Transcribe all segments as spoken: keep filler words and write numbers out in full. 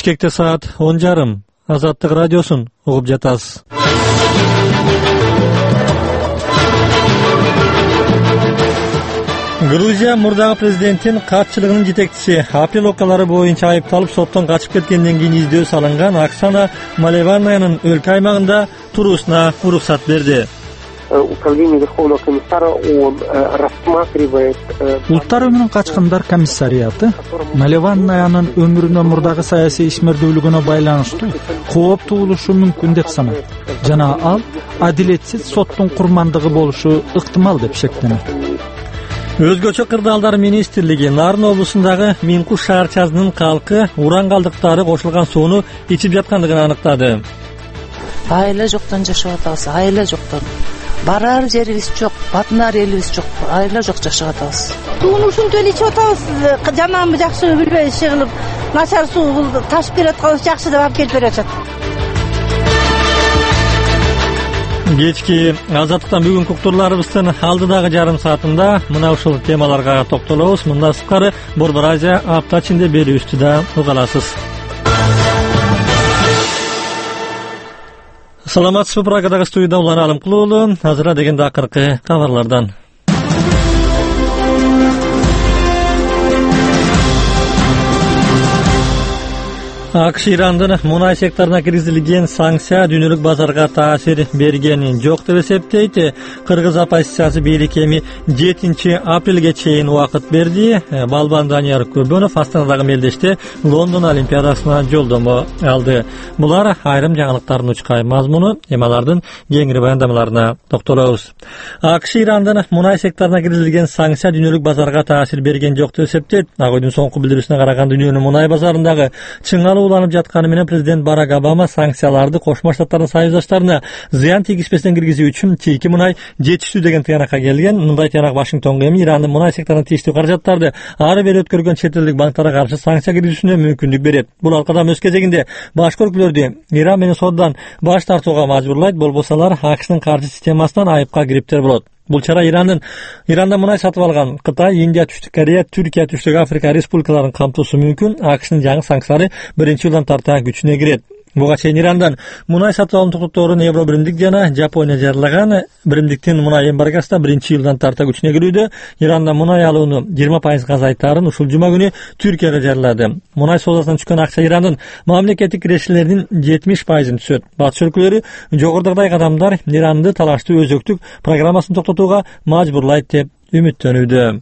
Бишкекте саат он жарым. Азаттык радиосун угуп жатасыз. Грузия мурдагы президенттин катчылыгынын жетекчиси апрель окуялары боюнча айыпталып соттон качып кеткенден кийин издөө салынган Оксана Малеванованын өлкө аймагында туруусуна уруксат берди. Управление Верховного комиссара ООН рассматривает... Улуттар өмүрүн качкындар комиссариаты Малеванованын өмүрүнө мурдагы саясий ишмердүүлүгүнө байланыштуу кооп туулушу мүмкүн деп санайт. Жана ал адилетсиз соттун курмандыгы болушу ыктымал деп шектенет. Өзгөчө кырдаалдар министрлиги Нарын облусундагы Минкуш шаарчасынын калкы уран калдыктары кошулган сууну ичип жаткандыгын аныктады. Айла жоктон жашап атабыз, айла жоктон. Барар жерибиз жок, батынар элибиз жок, айла жок жашап атабыз. Сууну ушунтип ичип атабыз, жанагы жакшы билбей иши кылып, начар суу ташып берип атканыбыз жакшы деп алып келип берип атат. Кечки азаттыктан бүгүнкү уктурларыбыздын алдыдагы жарым саатында мына ушул темаларга токтолобуз. Мындан сырткары Борбор Азия апта ичинде берүүбүздү да уга аласыз. Саламатсызбы, Прагадагы студияда Улан Алымкулуу уулу. Азыр дегенде акыркы кабарлардан. АКШ Ирандын мунай секторуна киргизилген санкция дүйнөлүк базарга таасир берген жок деп эсептейт. Кыргыз оппозициясы бийлик эми жетинчи апрелге чейин убакыт берди. Балбан Данияр Көбөнов Астанадагы мелдеште Лондон Олимпиадасына жолдомо алды. Булар айрым жаңылыктардын учкай мазмуну, эмалардын кеңири баяндамаларына токтолобуз. АКШ Ирандын мунай секторуна киргизилген санкция дүйнөлүк базарга таасир берген жок деп эсептейт. Ак Үйдүн соңку билдирүүсүнө караганда дүйнөнүн мунай базарындагы чыңалуу уланып жатканы менен президент Барак Обама санкцияларды Кошмо Штаттардын союздаштарына зыян тийгизбестен киргизүү үчүн чийки мунай жетиштүү деген тыянакка келген. Мындай тыянак Вашингтонго эми Ирандын мунай секторуна тийиштүү каражаттарды ары бери өткөргөн чет элдик банктарга каршы санкция киргизүүсүнө мүмкүндүк берет. Бул ал кадам өз кезегинде башкы өлкөлөрдү Иран менен соодадан баш тартууга мажбурлайт, болбосо алар АКШнын каржы системасынан айыпка кириптер болот. Бул чара Ирандын Ирандан мунай сатып алган Кытай, Индия, Түштүк Корея, Түркия, Түштүк Африка республикаларын камтуусу мүмкүн. АКШнын жаңы санкциялары биринчи жылдан тарта күчүнө кирет. Буга чейин Ирандан мунай сатып алуун токтоторун Евро биримдик жана Жапония жарылаган. Биримдиктин мунай эмбаргасы да биринчи жылдан тарта күчүнө кирүүдө. Ирандан мунай алууну жыйырма пайызга азайтаарын ушул жума күнү Түркияга жарыялады. Мунай соодасынан түшкөн акча Ирандын мамлекеттик кирешелеринин жетимиш пайызын түшөт. Батыш өлкөлөрү жогорудагы кадамдар Иранды талаштуу өзөктүк программасын токтотууга мажбурлайт деп үмүттөнүүдө.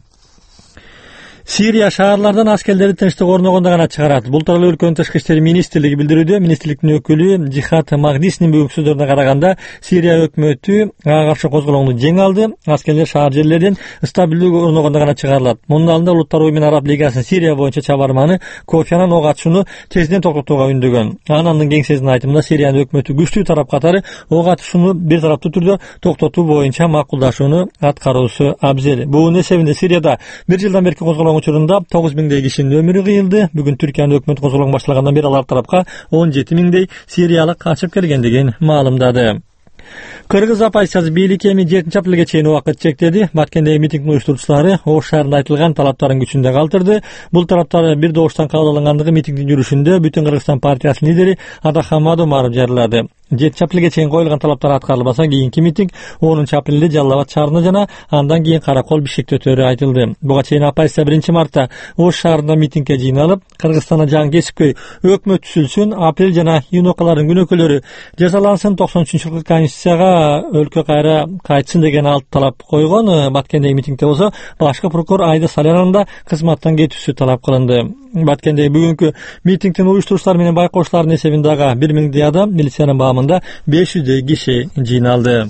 Сирия шаарлардан аскерлери тынчтык орногондо гана чыгарат. Бул тууралуу өлкөнүн тышкы иштер министрлиги билдирүүдө. Министрликтин өкүлү Жихад Магдиснин бүгүнкү сөздөрүнө караганда, Сирия өкмөтү ага каршы козголоону жеңе алды. Аскерлер шаар жерлерден стабилдүү орногондо гана чыгарылат. Мунун алдында Улуттар уюму менен Араб лигасынын Сирия боюнча чабарманы Кофи Аннан ок атышууну тезден токтотууга үндөгөн. Аннандын кеңсесинин айтымында Сириянын өкмөтү күчтүү тарап катары ок атышууну бир тараптуу түрдө токтотуу боюнча макулдашууну аткаруусу абзел. Бунун эсебинде Сирияда бир жылдан берки козголгон учурунда тогуз миңдей кишинин өмүрү кыйылды. Бүгүн Түркиянын өкмөт козголгон башталгандан бери алар тарапка он жети миңдей сириялык качып келгендигин маалымдады. Кыргыз оппозициясы бийлик эми жетинчи апрелге чейин убакыт чектеди. Баткендеги митингдин уюштуруучулары Ош шаарында айтылган талаптарын күчүндө калтырды. Бул талаптар бир добуштан кабыл алынгандыгы митингдин жүрүшүндө Бүтүн Кыргызстан партиясынын лидери Адахамад Омаров жарыялады. жетинчи апрелге чейин коюлган талаптар аткарылбаса, кийинки митинг онунчу апрелде Жалал Абад шаарында жана андан кийин Каракол Бишкекте өтөрү айтылды. Буга чейин оппозиция биринчи мартта Ош шаарында митингге жыйналып, Кыргызстанда жаңы кесипкөй өкмөт түзүлсүн, апрель жана июнь окаларын күнөөкөлөрү жазалансын, токсон үчүнчү жылкы конституцияга өлкө кайра кайтсын деген алты талап койгон. Баткендеги митингде болсо башкы прокурор Айда Салянанын да кызматтан кетүүсү талап кылынды. Баткендеги бүгүнкү митингдин уюштуруучулары менен байкоочулардын эсебинде ага бир миңдей адам, милициянын баамында беш жүздөй киши жыйналды.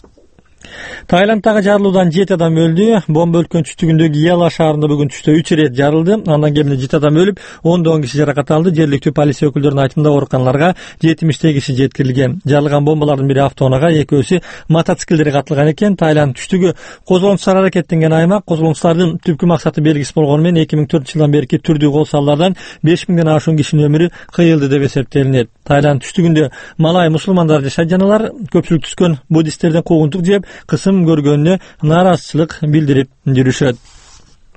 Тайландтагы жарылуудан жети адам өлдү. Бомба өлкөнүн түштүгүндөгү Яла шаарында бүгүн түштө үч ирет жарылды. Андан кеминде жети адам өлүп, ондогон киши жаракат алды. Жергиликтүү полиция өкүлдөрүнүн айтымында ооруканаларга жетимиштей киши жеткирилген. Жарылган бомбалардын бири автоунаага, экөөсү мотоциклдерге катылган экен. Тайланд түштүгү козголоңчулар аракеттенген аймак. Козголоңчулардын түпкү максаты белгисиз болгону менен эки миң төртүнчү жылдан берки түрдүү кол салуулардан беш миңден ашуун кишинин өмүрү кыйылды деп эсептелинет. Тайланд түштүгүндө малай мусулмандар жашайт, жаналар көпчүлүк түскөн буддисттерден куугунтук жеп, кысым көргөнүнө нааразычылык билдирип жүрүшөт.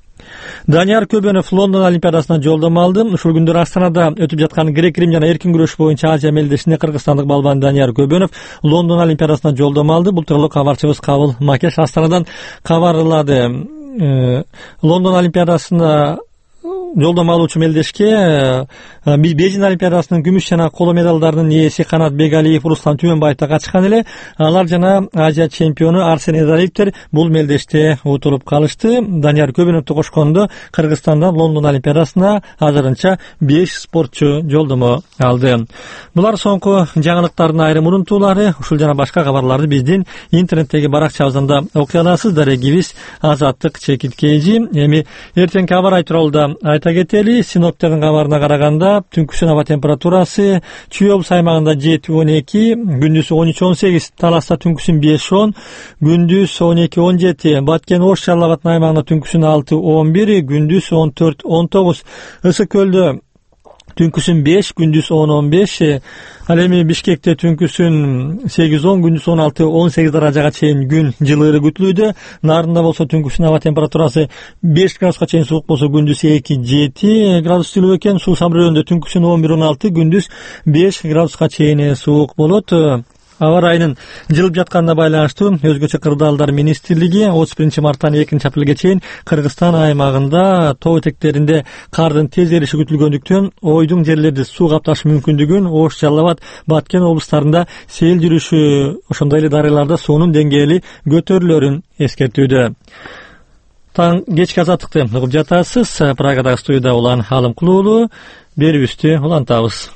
Данияр Көбөнов Лондон Олимпиадасына жолдомо алды. Ушул күндөр Астанада өтүп жаткан грек-рим жана эркин күрөш боюнча Азия мелдешине кыргызстандык балбан Данияр Көбөнов Лондон Олимпиадасына жолдомо алды. Бул тууралуу кабарчыбыз Кабыл Макеш Астанадан кабарлады. Лондон Олимпиадасына жолдомо алуучу мелдешке Бейжин Олимпиадасынын күмүш жана коло медалдарынын ээси Канат Бегалиев, Руслан Түмөнбаев да катышкан эле. Алар жана Азия чемпиону Арсен Эдалиевтер бул мелдеште утулуп калышты. Данияр Көбөновду кошкондо Кыргызстандан Лондон Олимпиадасына азырынча беш спортчу жолдомо алды. Булар соңку жаңылыктардын айрым урунтуулары. Ушул жана башка кабарларды биздин интернеттеги баракчабызда окуй аласыздар. Эгибиз Азаттык чекиткейжи. Эми эртеңки кабар тууралуу да айта кетели. Синоптиктин кабарына караганда түнкүсүн аба температурасы Чүй облус аймагында жети он эки, күндүз он үч он сегиз, Таласта түнкүсүн беш он, күндүз он эки он жети, Баткен Ош Жалал Абад аймагында түнкүсүн алты он бир, күндүз он төрт он тогуз, Ысык Көлдө түнкүсүн беш, күндүз он он беш, ал эми Бишкекте түнкүсүн сегиз он, күндүз он алты он сегиз даражага чейин күн жылыыры күтүлүүдө. Нарында болсо түнкүсүн аба температурасы беш градуска чейин суук болсо күндүз эки жети градус жылуу экен. Суу Самрөөнүндө түнкүсүн он бир он алты, күндүз беш градуска чейин суук болот. Аба райынын жылып жатканына байланыштуу өзгөчө кырдаалдар министрлиги отуз биринчи марттан экинчи апрелге чейин Кыргызстан аймагында тоо этектеринде кардын тез эриши күтүлгөндүктөн ойдуң жерлерди суу капташы мүмкүндүгүн, Ош, Жалал Абад, Баткен облустарында сел жүрүшү, ошондой эле дарыяларда суунун деңгээли көтөрүлөрүн эскертүүдө. Таң кечки азаттыкты угуп жатасыз. Прагадагы студияда Улан Алымкулуу. Берүүбүздү улантабыз.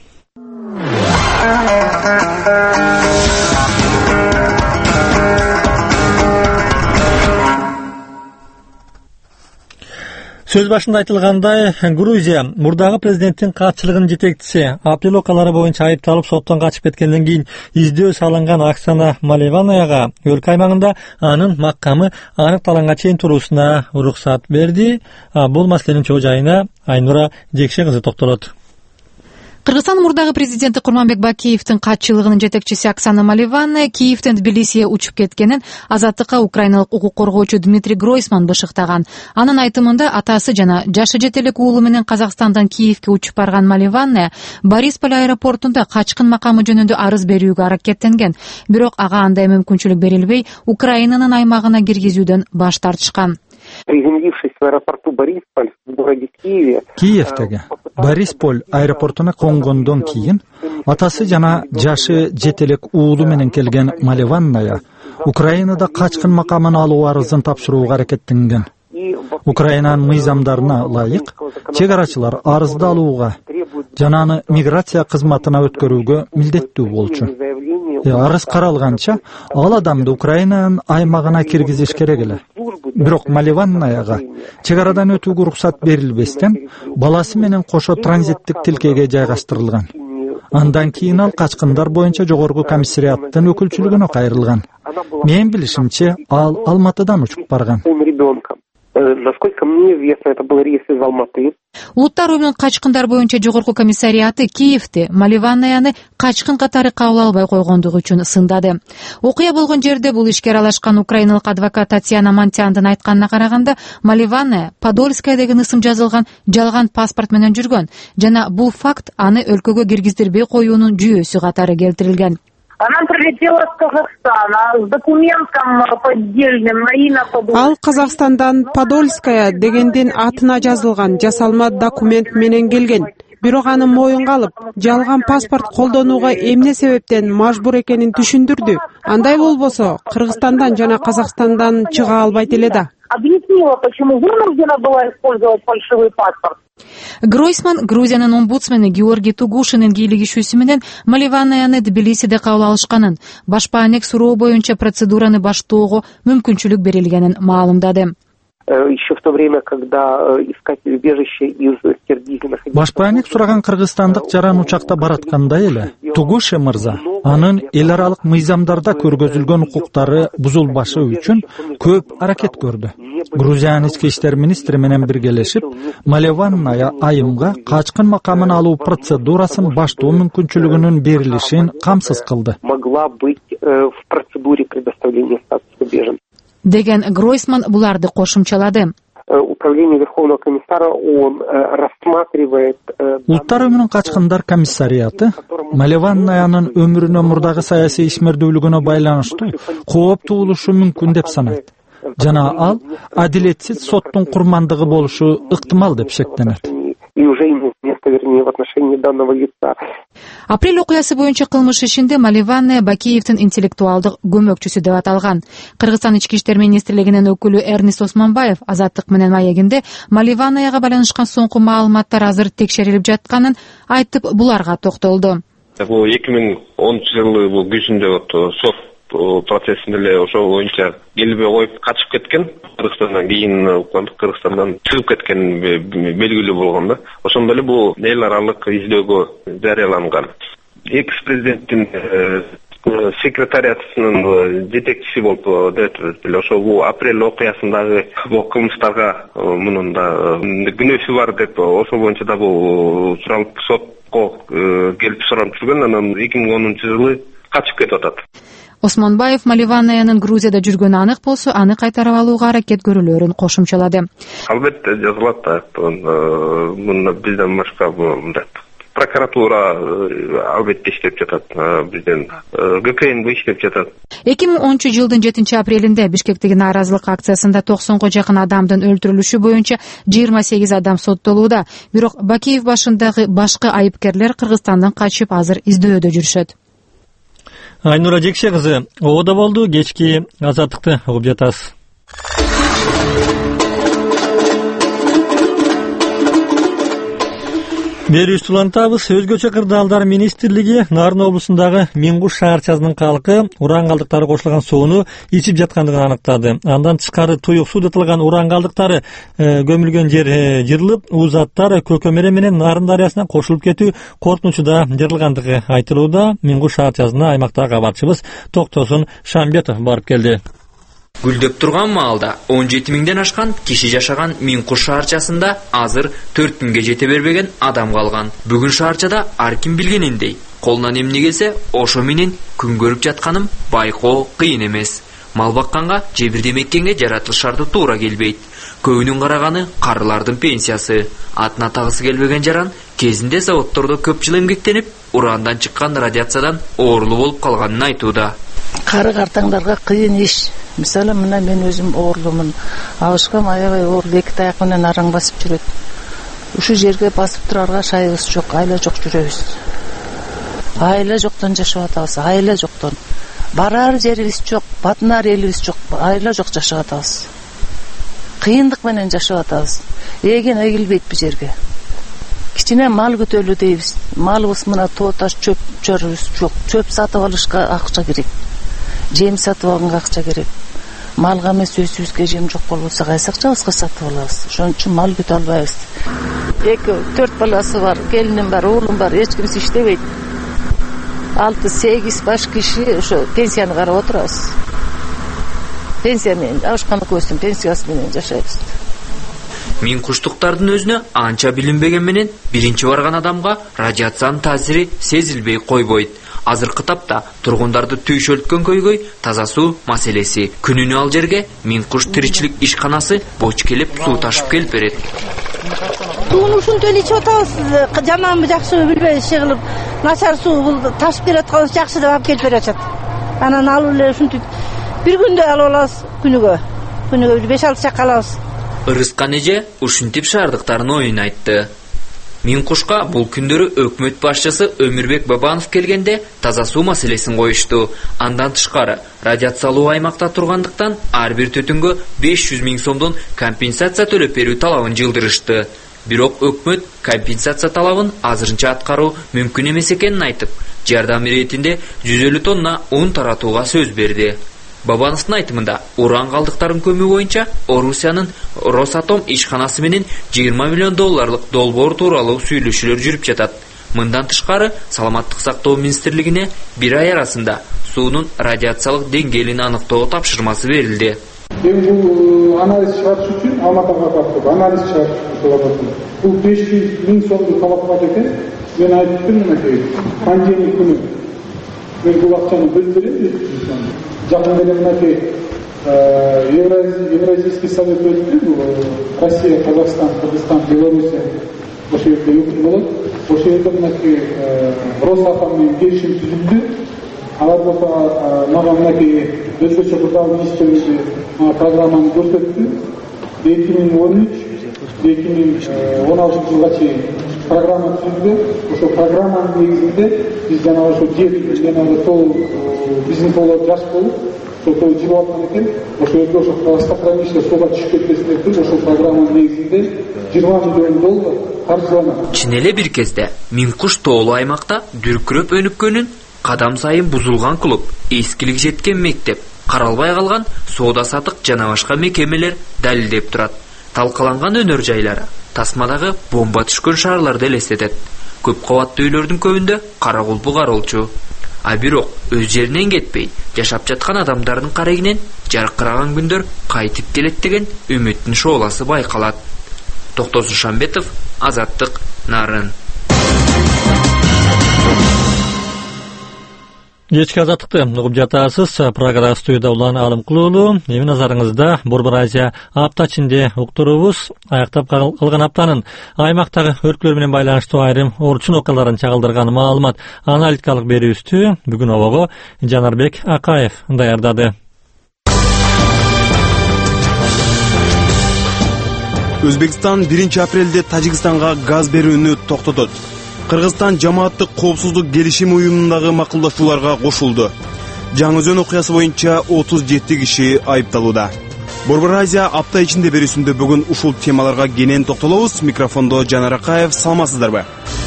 Сөз башында айтылгандай, Грузия мурдагы президенттин катчылыгынын жетекчиси апрель окуялары боюнча айыпталып соттон качып кеткенден кийин издөө салынган Оксана Малеванаяга өлкө аймагында анын макамы аныкталганга чейин туруусуна уруксат берди. Бул маселенин чоо жайына Айнура Жекше кызы токтолот. Кыргызстан мурдагы президенти Курманбек Бакиевдин катчылыгынын жетекчиси Оксана Малеванная Киевден Тбилисиге учуп кеткенин Азаттыкка украиналык укук коргоочу Дмитрий Гройсман бышыктаган. Анын айтымында атасы жана жашы жете элек уулу менен Казакстандан Киевге учуп барган Малеванная Борисполь аэропортунда качкын макамы жөнүндө арыз берүүгө аракеттенген. Бирок ага андай мүмкүнчүлүк берилбей, Украинанын аймагына киргизүүдөн баш тартышкан. Приземлившись в аэропорту Борисполь в городе Киеве, Киевдеги Борисполь аэропортуна конгондон кийин атасы жана жашы жете элек уулу менен келген Малеванная Украинада качкын макамын алуу арызын тапшырууга аракеттенген. Украинанын мыйзамдарына ылайык чек арачылар арызды алууга жана аны миграция кызматына өткөрүүгө милдеттүү болчу. Арыз каралганча ал адамды Украинанын аймагына киргизиш керек эле. Бирок Малеваннаяга чек арадан өтүүгө уруксат берилбестен баласы менен кошо транзиттик тилкеге жайгаштырылган. Андан кийин ал качкындар боюнча жогорку комиссариаттын өкүлчүлүгүнө кайрылган. Менин билишимче ал Алматыдан учуп барган. Насколько мне известно, это был рейс из Алматы. Улуттар уюмунун качкындар боюнча жогорку комиссариаты Киевде Малеваннаяны качкын катары кабыл албай койгондугу үчүн сындады. Окуя болгон жерде бул ишке аралашкан украиналык адвокат Татьяна Мантяндын айтканына караганда, Малеванная Подольская деген ысым жазылган жалган паспорт менен жүргөн жана бул факт аны өлкөгө киргиздирбей коюунун жүйөсү катары келтирилген. Она прилетела с Казахстана с документом поддельным на имя Подольская. Ал Казакстандан Подольская дегендин атына жазылган жасалма документ менен келген. Бирок аны моюнга алып, жалган паспорт колдонууга эмне себептен мажбур экенин түшүндүрдү. Андай болбосо Кыргызстандан жана Казакстандан чыга албайт эле да. Объяснила, почему вынуждена была использовать фальшивый паспорт. Гройсман Грузиянын омбудсмени Георгий Тугушинин кийлигишүүсү менен Малеванаяны Тбилисиде кабыл алышканын, башпаанек суроо боюнча процедураны баштоого мүмкүнчүлүк берилгенин маалымдады. Еще в то время, когда искатели убежища из Киргизии находились... Башпаанек сураган кыргызстандык жаран учакта бараткандай эле Тугуше мырза анын эл аралык мыйзамдарда көргөзүлгөн укуктары бузулбашы үчүн көп аракет көрдү. Грузиянын ички иштер министри менен биргелешип, Малеванная айымга качкын макамын алуу процедурасын баштоо мүмкүнчүлүгүнүн берилишин камсыз кылды. Могла быть в процедуре предоставления статуса беженца. Деген Гройсман буларды кошумчалады. управление Верховного комиссара ООН рассматривает... Улуттар өмүрүн качкындар комиссариаты Маливаннаянын өмүрүнө мурдагы саясий ишмердүүлүгүнө байланыштуу кооп туулушу мүмкүн деп санайт. Жана ал адилетсиз соттун курмандыгы болушу ыктымал деп шектенет. И уже имеет место, вернее, в отношении данного лица. Апрель окуясы боюнча кылмыш ишинде Маливанная Бакиевдин интеллектуалдык көмөкчүсү деп аталган. Кыргызстан ички иштер министрлигинин өкүлү Эрнест Осмонбаев Азаттык менен маегинде Маливаннаяга байланышкан соңку маалыматтар азыр текшерилип жатканын айтып, буларга токтолду. Бул эки миң онунчу жылы бул күзүндө сот процессинде эле ошол боюнча келбей коюп качып кеткен. Кыргызстандан кийин укмандык Кыргызстандан чыгып кеткен белгилүү болгон да. Ошондо эле бул эл аралык издөөгө жарыяланган. Экс-президенттин секретариатынын жетекчиси болуп дээт эле ошол бул апрель окуясындагы бул кылмыштарга мунун да күнөөсү бар деп ошол боюнча да бул суралып сотко келип суранып жүргөн. Анан эки миң онунчу жылы качып кетип атат. Осмонбаев Маливаннаянын Грузияда жүргөнү анык болсо, аны кайтарып алууга аракет көрүлөрүн кошумчалады. Албетте жазылат да. Мында бизден башка прокуратура албетте иштеп жатат. Бизден ГКНБ иштеп жатат. эки миң онунчу жылдын жетинчи апрелинде Бишкектеги нааразылык акциясында токсонго жакын адамдын өлтүрүлүшү боюнча жыйырма сегиз адам соттолууда. Бирок Бакиев башындагы башкы айыпкерлер Кыргызстандан качып азыр издөөдө жүрүшөт. Айнура Жекше кызы, оода болду, кечки Азаттыкты угуп жатасыз. Берүүбүздү улантабыз. Өзгөчө кырдаалдар министрлиги Нарын облусундагы Миңкуш шаарчасынын калкы уран калдыктары кошулган сууну ичип жаткандыгын аныктады. Андан тышкары туюк сууда тылган уран калдыктары көмүлгөн жер жырылып, узаттар Көкөмере менен Нарын дарыясына кошулуп кетүү коркунучуда жырылгандыгы айтылууда. Миңкуш шаарчасына аймактагы кабарчыбыз Токтосун Шамбетов барып келди. Гүлдөп турган маалда он жети миңден ашкан киши жашаган Миңкуш шаарчасында азыр төрт миңге жете бербеген адам калган. Бүгүн шаарчада ар ким билгениндей, колунан эмне келсе ошо менен күн көрүп жатканым байкоо кыйын эмес. Мал бакканга же бир демеккенге жаратылышарды туура келбейт. Көбүнүн караганы карылардын пенсиясы. Атына тагысы келбеген жаран кезинде заводдордо көп жыл эмгектенип, урандан чыккан радиациядан оорулуу болуп калганын айтууда. Кары картаңдарга кыйын иш. Мисалы, мына мен өзүм оорулумун. Абышкам аябай оорулуу, эки таяк менен араң басып жүрөт. Ушу жерге басып турарга шайыбыз жок, айла жок жүрөбүз. Айла жоктон жашап атабыз, айла жоктон. Барар жерибиз жок, батынар элибиз жок, айла жок жашап атабыз. Кыйындык менен жашап атабыз. Эген эгилбейт бу жерге. Кичине мал күтөлүү дейбиз. Малыбыз мына тоо таш чөп чөрүбүз жок. Чөп сатып алышка акча керек. Жем сатып алганга акча керек. Малга эмес өзүбүзгө жем жок болбосо кайсы акчабызга сатып алабыз? Ошон үчүн мал күтө албайбыз. Эки, төрт баласы бар, келиним бар, уулум бар, эч кимси иштебейт. алты сегиз баш киши ошо пенсияны карап отурабыз. Пенсия менен, абышканы көстүн пенсиясы менен жашайбыз. Миңкуштуктардын өзүнө анча билинбеген менен биринчи барган адамга радиациянын таасири сезилбей койбойт. Азыркы тапта тургундарды түйшөлткөн көйгөй таза суу маселеси. Күнүнө ал жерге Миңкуш тиричилик ишканасы боч келип суу ташып келип берет. Сууну ушунтип эле ичип атабыз. Жаманбы жакшыбы билбей иши кылып, начар суу бул ташып берип аткан жакшы деп алып келип берип атат. Анан алып эле ушинтип бир күндө алып алабыз күнүгө. Күнүгө беш алты чакка алабыз. Ырыскан эже ушинтип шаардыктардын оюн айтты. Миңкушка бул күндөрү өкмөт башчысы Өмүрбек Бабанов келгенде таза суу маселесин коюшту. Андан тышкары радиациялуу аймакта тургандыктан ар бир төтөнгө беш жүз миң сомдон компенсация төлөп берүү талабын жылдырышты. Бирок өкмөт компенсация талабын азырынча аткаруу мүмкүн эмес экенин айтып, жардам иретинде жүз элүү тонна ун таратууга сөз берди. Бабановдун айтымында уран калдыктарын көмүү боюнча Орусиянын Росатом ишканасы менен жыйырма миллион долларлык долбоор тууралуу сүйлөшүүлөр жүрүп жатат. Мындан тышкары саламаттык сактоо министрлигине бир ай арасында суунун радиациялык деңгээлин аныктоо тапшырмасы берилди. Бул анализ чыгарыш үчүн Алматыга бардык. Анализ чыгарыш үчүн бул беш жүз миң сомду талап кылат экен. Мен айттым мынакей, пандемия күнү мен бул акчаны бөлүп берем деп. Жакын эле мынакей Евразийский совет өтті, Россия, Казахстан, Кыргызстан, Белоруссия ошол жерде өкүл болот. Ошол жерде мынакей Росатом менен келишим түзүлдү. Алар болсо мага мынакей өзгөчө кырдаал министрлиги программаны көрсөттү. эки миң он үч эки миң он алтынчы жылга чейин программа түзүлдү. Ошол программанын негизинде биз жана ошо жер жана тол биздин тоолор жаш болуп ошол жибип аткан экен. Ошол жерде ошо Астахраниште сууга түшүп кетпесин деп ошол программанын негизинде жыйырма миллион доллар каржыланат. Чын эле бир кезде Миңкуш тоолуу аймакта дүркүрөп өнүккөнүн, кадам сайын бузулган клуб, эскилик жеткен мектеп, каралбай калган соода сатык жана башка мекемелер далилдеп турат. Талкаланган өнөр жайлары тасмадагы бомба түшкөн шаарларды элестетет. Көп кабаттуу үйлөрдүн көбүндө кара кулпу кароолчу. А бирок өз жеринен кетпей жашап жаткан адамдардын карегинен жаркыраган күндөр кайтып келет деген үмүттүн шооласы байкалат. Токтосун Шамбетов, Азаттык, Нарын. Кечки азаттыкты угуп жатасыз. Программа студияда Улан Алымкулуулу. Эми назарыңызда Борбор Азия апта ичинде уктурубуз. Аяктап калган аптанын аймактагы өрткөлөр менен байланыштуу айрым орчун окуяларын чагылдырган маалымат аналитикалык берүүбүздү бүгүн обого Жанарбек Акаев даярдады. Өзбекстан биринчи апрелде Тажикстанга газ берүүнү токтотот. Кыргызстан жамааттык коопсуздук келишим уюмундагы макулдашууларга кошулду. Жаңы Өзөн окуясы боюнча отуз жети киши айыпталууда. Борбор Азия апта ичинде берүүсүндө бүгүн ушул темаларга кенен токтолобуз. Микрофондо Жанар Акаев, саламатсыздарбы?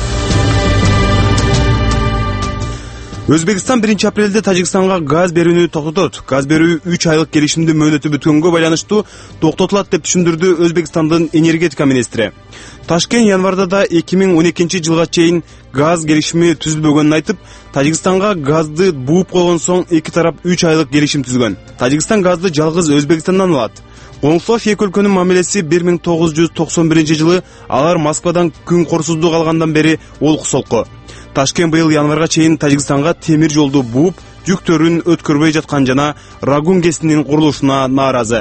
Өзбекстан биринчи апрелде Тажикстанга газ берүүнү токтотот. Газ берүү үч айлык келишимдин мөөнөтү бүткөнгө байланыштуу токтотулат деп түшүндүрдү Өзбекстандын энергетика министри. Ташкент январда да эки миң он экинчи жылга чейин газ келишими түзүлбөгөнүн айтып, Тажикстанга газды бууп койгон соң эки тарап үч айлык келишим түзгөн. Тажикстан газды жалгыз Өзбекстандан алат. Коңшулаш эки өлкөнүн мамилеси бир миң тогуз жүз токсон биринчи жылы алар Москвадан күн корсуздук алгандан бери олку солку. Ташкент быйыл январга чейин Тажикстанга темир жолду бууп, жүктөрүн өткөрбөй жаткан жана Рагун КЭСинин курулушуна нааразы.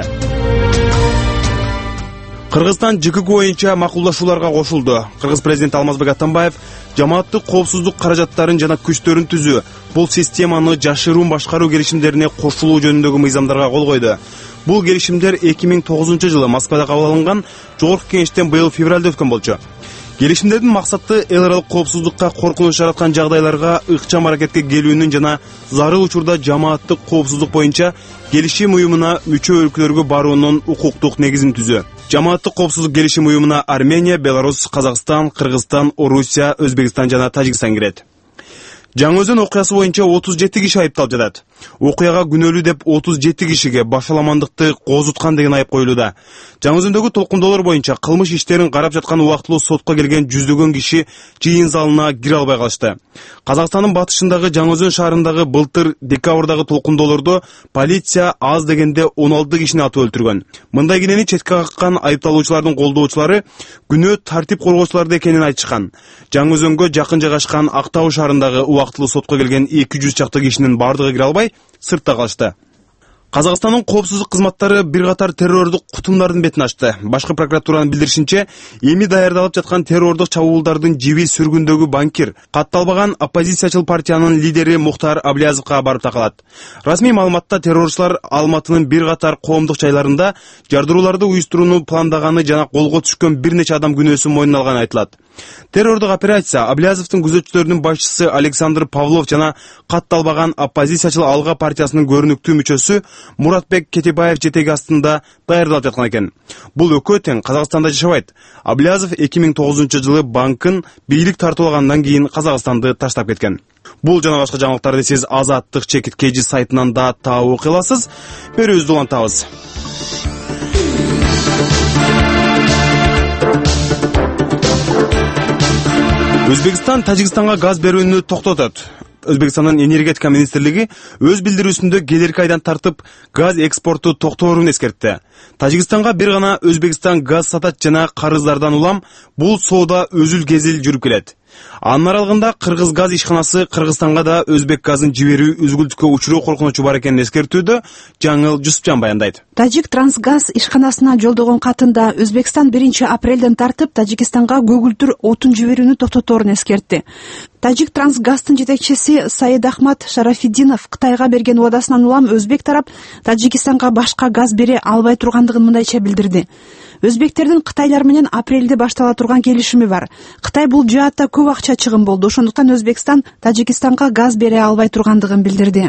Кыргызстан ЖКК боюнча макулдашууларга кошулду. Кыргыз президенти Алмазбек Атамбаев жамааттык коопсуздук каражаттарын жана күчтөрүн түзүү, бул системаны жашыруун башкаруу келишимдерине кошулуу жөнүндөгү мыйзамдарга кол койду. Бул келишимдер эки миң тогузунчу жылы Москвада кабыл алынган Жогорку кеңештен быйыл февралда өткөн болчу. Келишимдердин максаты эл аралык коопсуздукка коркунуч жараткан жагдайларга ыкчам аракетке келүүнүн жана зарыл учурда жамааттык коопсуздук боюнча келишим уюмуна мүчө өлкөлөргө баруунун укуктук негизин түзүү. Жамааттык коопсуздук келишим уюмуна Армения, Беларусь, Казакстан, Кыргызстан, Орусия, Өзбекстан жана Тажикстан кирет. Жаңы Өзөн окуясы боюнча отуз жети киши айыпталып жатат. Окуяга күнөөлүү деп отуз жети кишиге башаламандыкты козуткан деген айып коюлууда. Жаңы Өзөндөгү толкундоолор боюнча кылмыш иштерин карап жаткан убактылуу сотко келген жүздөгөн киши жыйын залына кире албай калышты. Казакстандын батышындагы Жаңы Өзөн шаарындагы былтыр декабрдагы толкундоолордо полиция аз дегенде он алты кишини атып өлтүргөн. Мындай кенени четке каккан айыпталуучулардын колдоочулары күнөө тартип коргоочуларды экенин айтышкан. Жаңы Өзөнгө жакын жайгашкан Актау шаарындагы убактылуу сотко келген эки жүз чакты кишинин бардыгы кире албай сыртта калышты. Казакстандын коопсуздук кызматтары бир катар террордук кутумдардын бетин ачты. Башкы прокуратуранын билдиришинче, эми даярдалып жаткан террордук чабуулдардын жиби сүргүндөгү банкир, катталбаган оппозициячыл партиянын лидери Мухтар Аблязовго барып такалат. Расмий маалыматта террорчулар Алматынын бир катар коомдук жайларында жардырууларды уюштурууну пландаганы жана колго түшкөн бир нече адам күнөөсүн мойнуна алганы айтылат. Террордук операция Аблязовдун күзөтчүлөрүнүн башчысы Александр Павлов жана катталбаган оппозициячыл Алга партиясынын көрүнүктүү мүчөсү Муратбек Кетебаев жетеги астында даярдалып жаткан экен. Бул экөө тең Казакстанда жашабайт. Аблязов эки миң тогузунчу жылы банкын бийлик тартып алгандан кийин Казакстанды таштап кеткен. Бул жана башка жаңылыктарды сиз Азаттык чекиткеji сайтынан да таап окуй аласыз. Берүүбүздү улантабыз. Өзбекстан Тажикстанга газ берүүнү токтотот. Өзбекстандын энергетика министрлиги өз билдирүүсүндө келерки айдан тартып газ экспорту токтоорун эскертти. Тажикстанга бир гана Өзбекстан газ сатат жана карыздардан улам бул соода өзүл-кезил жүрүп келет. Анын аралыгында Кыргыз газ ишканасы Кыргызстанга да өзбек газын жиберүү үзгүлтүккө учуруу коркунучу бар экенин эскертүүдө Жаңыл Жусупжан баяндайт. Тажик Трансгаз ишканасына жолдогон катында Өзбекстан биринчи апрелден тартып Тажикстанга көгүлтүр отун жиберүүнү токтоторун эскертти. Тажик Трансгаздын жетекчиси Саид Ахмад Шарафиддинов Кытайга берген убадасынан улам өзбек тарап Тажикстанга башка газ бере албай тургандыгын мындайча билдирди. Өзбектердин Кытайлар менен апрелде баштала турган келишими бар. Кытай бул жаатта көп акча чыгым болду. Ошондуктан Өзбекстан Тажикстанга газ бере албай тургандыгын билдирди.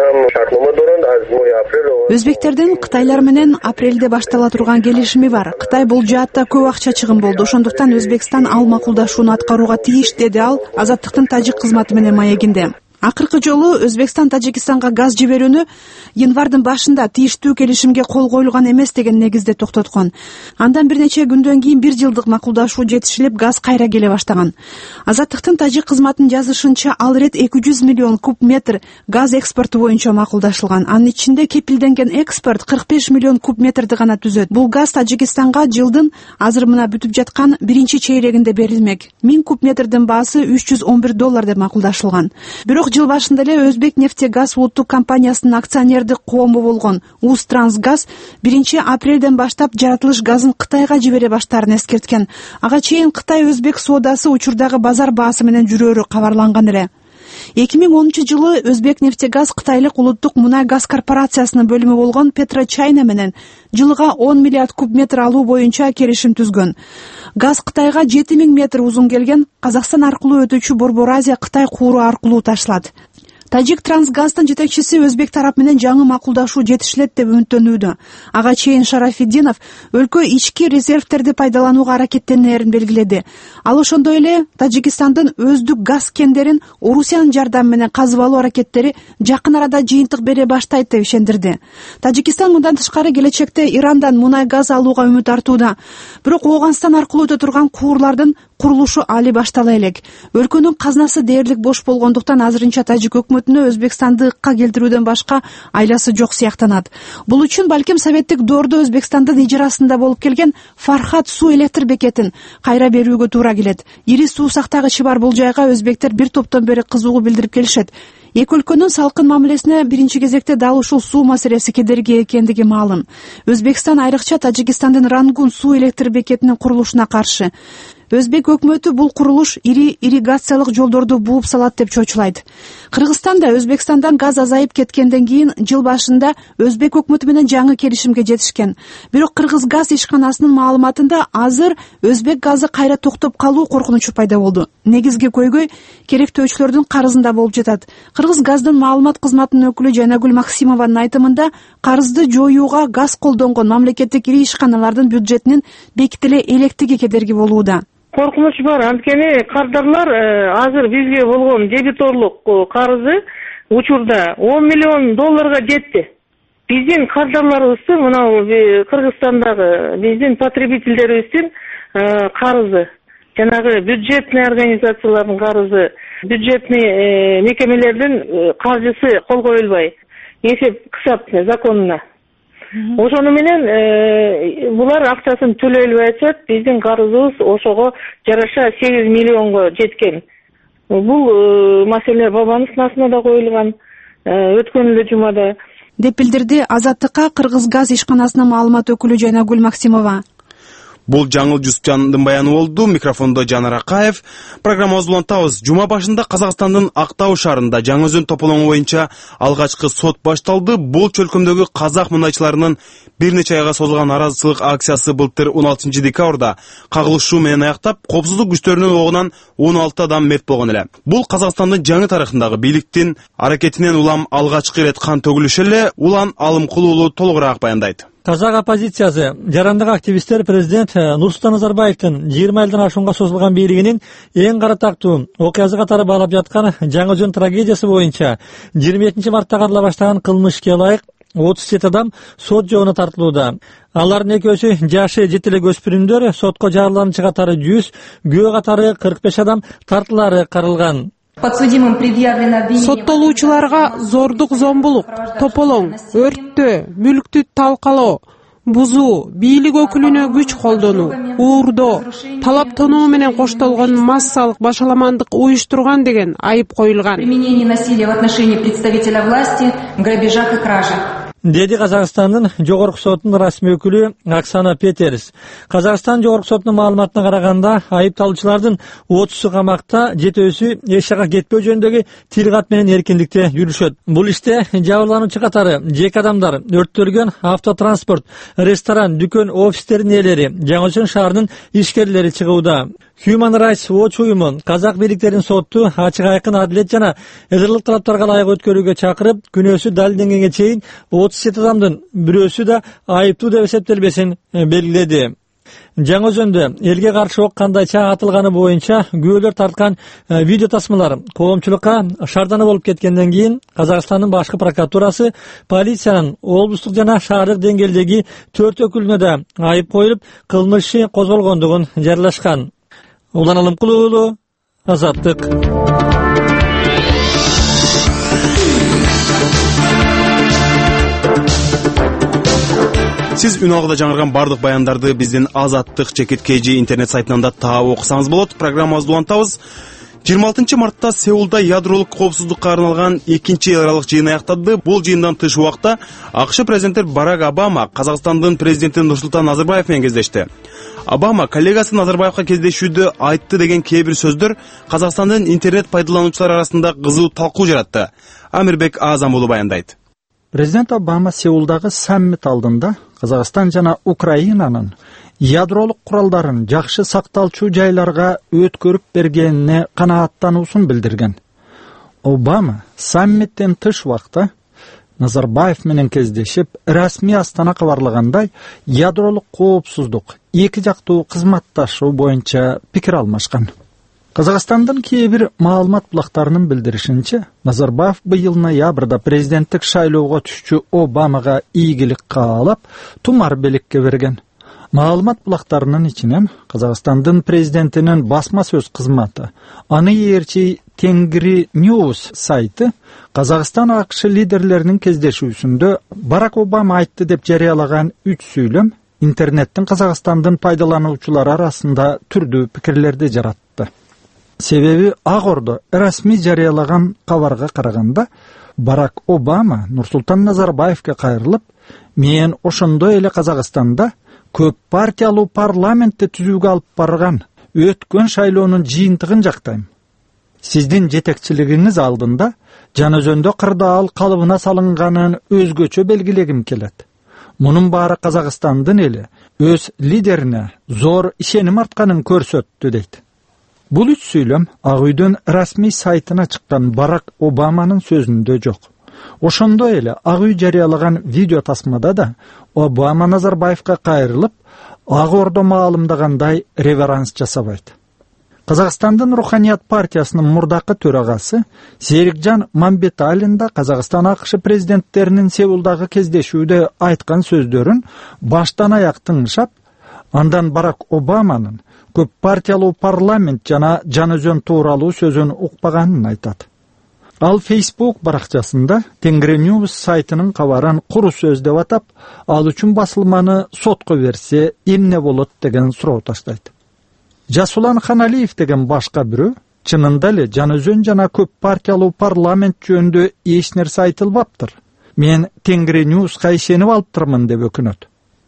Өзбектердин Кытайлар менен апрелде баштала турган келишими бар. Кытай бул жаатта көп акча чыгым болду. Ошондуктан Өзбекстан ал макулдашууну аткарууга тийиш, деди ал Азаттыктын тажик кызматы менен маегинде. Акыркы жолу Өзбекстан Тажикстанга газ жиберүүнү январдын башында тийиштүү келишимге кол коюлган эмес деген негизде токтоткон. Андан бир нече күндөн кийин бир жылдык макулдашуу жетишилип, газ кайра келе баштаган. Азаттыктын тажик кызматынын жазышынча, ал ирет эки жүз миллион куб метр газ экспорту боюнча макулдашылган. Анын ичинде кепилденген экспорт кырк беш миллион куб метрди гана түзөт. Бул газ Тажикстанга жылдын азыр мына бүтүп жаткан биринчи чейрегинде берилмек. миң куб метрдин баасы үч жүз он бир доллар деп макулдашылган. Бирок жыл башында эле Өзбек нефтегаз улуттук компаниясынын акционердик коому болгон Узтрансгаз биринчи апрелден баштап жаратылыш газын Кытайга жибере баштаарын эскерткен. Ага чейин Кытай Өзбек соодасы учурдагы базар баасы менен жүрөөрү кабарланган эле. эки миң онунчу жылы Өзбек нефтегаз Кытайлык улуттук мунай газ корпорациясынын бөлүмү болгон Петрочайна менен жылга он миллиард куб метр алуу боюнча келишим түзгөн. Газ Кытайга жети миң метр узун келген, Казакстан аркылуу өтүүчү Борбор Азия Кытай кууру аркылуу ташталат. Тажик Трансгаздын жетекчиси Өзбек тарап менен жаңы макулдашуу жетишилет деп үмүттөнүүдө. Ага чейин Шарафиддинов өлкө ички резервтерди пайдаланууга аракеттенээрин белгиледи. Ал ошондой эле Тажикстандын өздүк газ кендерин Орусиянын жардамы менен казып алуу аракеттери жакын арада жыйынтык бере баштайт деп ишендирди. Тажикстан мындан тышкары келечекте Ирандан мунай газ алууга үмүт артууда. Бирок Ооганстан аркылуу өтө турган куурлардын курулушу али баштала элек. Өлкөнүн казнасы дээрлик бош болгондуктан азырынча тажик өкмөтүнө Өзбекстанды ыкка келтирүүдөн башка айласы жок сыяктанат. Бул үчүн балким советтик доордо Өзбекстандын ижарасында болуп келген Фархат суу электр бекетин кайра берүүгө туура келет. Ири суу сактагычы бар бул жайга өзбектер бир топтон бери кызыгуу билдирип келишет. Эки өлкөнүн салкын мамилесине биринчи кезекте дал ушул суу маселеси кедерги экендиги маалым. Өзбекстан айрыкча Тажикстандын Рангун суу электр бекетинин курулушуна каршы. Өзбек өкмөтү бул курулуш ири ирригациялык жолдорду бууп салат деп чочулайт. Кыргызстан да Өзбекстандан газ азайып кеткенден кийин жыл башында Өзбек өкмөтү менен жаңы келишимге жетишкен. Бирок Кыргыз газ ишканасынын маалыматында азыр Өзбек газы кайра токтоп калуу коркунучу пайда болду. Негизги көйгөй керектөөчүлөрдүн карызында болуп жатат. Кыргыз газдын маалымат кызматынын өкүлү Жанагүл Максимованын айтымында, карызды жоюуга газ колдонгон мамлекеттик ири ишканалардын бюджетинин бекитиле электиги кедерги болууда. Коркунуч бар, анткени кардарлар азыр бизге болгон дебиторлук карызы учурда он миллион долларга жетти. Биздин кардарларыбыздын мына Кыргызстандагы биздин потребительдерибиздин карызы, жанагы бюджетный организациялардын карызы, бюджетный мекемелердин каржысы кол коюлбай, эсеп кысап законуна. Ошону менен булар акчасын төлөй атышат, биздин карызыбыз ошого жараша сегиз миллионго жеткен. Бул маселе Бабановдун астына да коюлган өткөн эле жумада. Деп билдирди Азаттыкка Кыргыз газ ишканасынын маалымат өкүлү Жанагүл Максимова. Бул Жаңыл Жусупжандын баяны болду. Микрофондо Жанар Акаев. Программабызды улантабыз. Жума башында Казакстандын Актау шаарында Жаңы Өзөн тополоңу боюнча алгачкы сот башталды. Бул чөлкөмдөгү казак мунайчыларынын бир нече айга созулган наразычылык акциясы былтыр он алтынчы декабрда кагылышуу менен аяктап, коопсуздук күчтөрүнүн огунан он алты адам мерт болгон эле. Бул Казакстандын жаңы тарыхындагы бийликтин аракетинен улам алгачкы ирет кан төгүлүш эле. Улан Алымкул уулу толугураак баяндайт. Казак оппозициясы жарандык активисттер президент Нурсултан Назарбаевдин жыйырма жылдан ашуунга созулган бийлигинин эң каратактуу окуясы катары баалап жаткан Жаңы Өзөн трагедиясы боюнча жыйырма экинчи мартта карала баштаган кылмышка ылайык отуз жети адам сот жообуна тартылууда. Алардын экөөсү жашы жети эле өспүрүмдөр, сотко жарыланчы катары жүз, күбө катары кырк беш адам тартылаары каралган. Соттолуучуларга зордук, зомбулук, тополоң, өрттөө, мүлктү талкалоо, бузуу, бийлик өкүлүнө күч колдонуу, уурдоо, талаптануу менен коштолгон массалык башаламандык уюштурган деген айып коюлган. Применение насилия в отношении представителя власти, грабежах и кражах. Деди Казакстандын жогорку сотунун расмий өкүлү Оксана Петерс. Казакстан жогорку сотунун маалыматына караганда, айыпталуучулардын отузу камакта, жетөөсү эч жака кетпөө жөнүндөгү тил кат менен эркиндикте жүрүшөт. Бул иште жабырлануучу катары жеке адамдар, өрттөлгөн автотранспорт, ресторан, дүкөн, офистердин ээлери, Жаңы Өзен шаарынын ишкерлери чыгууда. Human Rights Watch уюму казак бийликтерин сотту ачык айкын адилет жана эзирлик талаптарга ылайык өткөрүүгө чакырып, күнөөсү далилденгенге чейин отуз жети адамдын бирөөсү да айыптуу деп эсептелбесин белгиледи. Жаңы Өзөндө элге каршы ок кандайча атылганы боюнча күбөлөр тарткан видео тасмалар коомчулукка шардана болуп кеткенден кийин Казакстандын башкы прокуратурасы полициянын облустук жана шаардык деңгээлдеги төрт өкүлүнө да айып коюлуп, кылмыш иши козголгондугун жарыялашкан. Улан Алымкулуу уулу, Азаттык. Сиз үн алгыда жаңырган бардык баяндарды биздин Азаттык чекит kg интернет сайтынан да таап окусаңыз болот. Программабызды улантабыз. жыйырма алтынчы мартта Сеулда ядролук коопсуздукка арналган экинчи эл аралык жыйын аякталды. Бул жыйындан тыш убакта АКШ президенти Барак Обама Казакстандын президенти Нурсултан Назарбаев менен кездешти. Обама коллегасы Назарбаевга кездешүүдө айтты деген кээ бир сөздөр Казакстандын интернет пайдалануучулар арасында кызуу талкуу жаратты. Амирбек Азам уулу баяндайт. Президент Обама Сеулдагы саммит алдында Казакстан жана Украинанын ядролук куралдарын жакшы сакталчу жайларга өткөрүп бергенине канааттануусун билдирген. Обама саммиттен тыш убакта Назарбаев менен кездешип, расмий Астана кабарлагандай, ядролук коопсуздук, эки жактуу кызматташуу боюнча пикир алмашкан. Казакстандын кээ бир маалымат булактарынын билдиришинче, Назарбаев быйыл ноябрда президенттик шайлоого түшчү Обамага ийгилик каалап, тумар белекке берген. Маалымат булактарынын ичинен Казакстандын президентинин басма сөз кызматы, аны ээрчи Тенгри News сайты Казакстан АКШ лидерлеринин кездешүүсүндө Барак Обама айтты деп жарыялаган үч сүйлөм интернеттин Казакстандын пайдалануучулары арасында түрдүү пикирлерди жаратты. Себеби Ак Ордо расмий жарыялаган кабарга караганда Барак Обама Нурсултан Назарбаевке кайрылып, мен ошондой эле Казакстанда көп партиялуу парламентти түзүүгө алып барган өткөн шайлоонун жыйынтыгын жактайм. Сиздин жетекчилигиңиз алдында Жаңы Өзөндө кырдаал калыбына салынганын өзгөчө белгилегим келет. Мунун баары Казакстандын эли өз лидерине зор ишеним артканын көрсөттү дейт. Бул үч сүйлөм Ак үйдүн расмий сайтына чыккан Барак Обаманын сөзүндө жок. Ошондой эле Ак үй жарыялаган видео тасмада да Обама Назарбаевка кайрылып, Ак Ордо маалымдагандай реверанс жасабайт. Казакстандын Руханият партиясынын мурдакы төрагасы Серикжан Мамбеталин да Казакстан АКШ президенттеринин Сеулдагы кездешүүдө айткан сөздөрүн баштан аяк тыңшап, андан Барак Обаманын көп партиялуу парламент жана Жаңы Өзөн тууралуу сөзүн укпаганын айтат. Ал Facebook баракчасында Тенгри News сайтынын кабарын куру сөз деп атап, ал үчүн басылманы сотко берсе эмне болот деген суроо таштайт. Жасулан Ханалиев деген башка бирөө чынында эле Жаңы Өзөн жана көп партиялуу парламент жөнүндө эч нерсе айтылбаптыр. Мен Тенгри News'ка ишенип алыптырмын деп өкүнөт.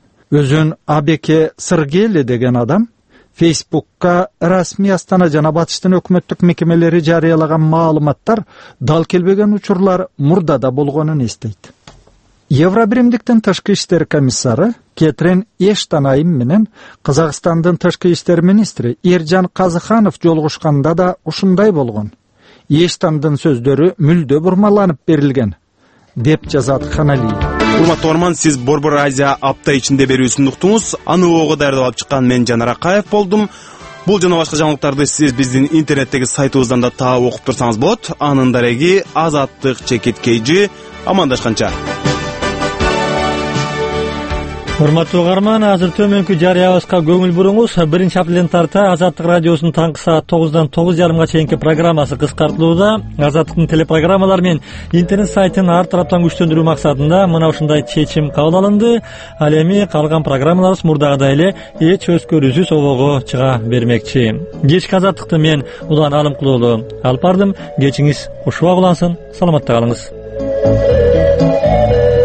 Өзүн Абеке Сыргели деген адам Facebook'ка расмий Астана жана Батыштын өкмөттүк мекемелери жарыялаган маалыматтар дал келбеген учурлар мурда да болгонун эстейт. Евробиримдиктин тышкы иштер комиссары Кетрин Эштон айым менен Казакстандын тышкы иштер министри Эржан Казыханов жолугушканда да ушундай болгон. Эштондун сөздөрү мүлдө бурмаланып берилген, деп жазат Ханалиев. Урматтуу Орман, сиз Борбор Азия апта ичинде берүүсүн уктуңуз. Аны ого даярдап чыккан мен Жанар Акаев болдум. Бул жана башка жаңылыктарды сиз биздин интернеттеги сайтыбыздан да таап окуп турсаңыз болот. Анын дареги Азаттык чекит kg. Амандашканча. Урматтуу угарман, азыр төмөнкү жарыябызга көңүл буруңуз. биринчи апрелден тарта Азаттык радиосунун таңкы саат тогуздан тогуз жарымга чейинки программасы кыскартылууда. Азаттыктын телепрограммалары менен интернет сайтын ар тараптан күчтөндүрүү максатында мына ушундай чечим кабыл алынды. Ал эми калган программаларыбыз мурдагыдай эле эч өзгөрүүсүз обого чыга бермекчи. Кечки Азаттыкты мен Улан Алымкулуу алып бардым. Кечиңиз ушуга улансын. Саламатта калыңыз.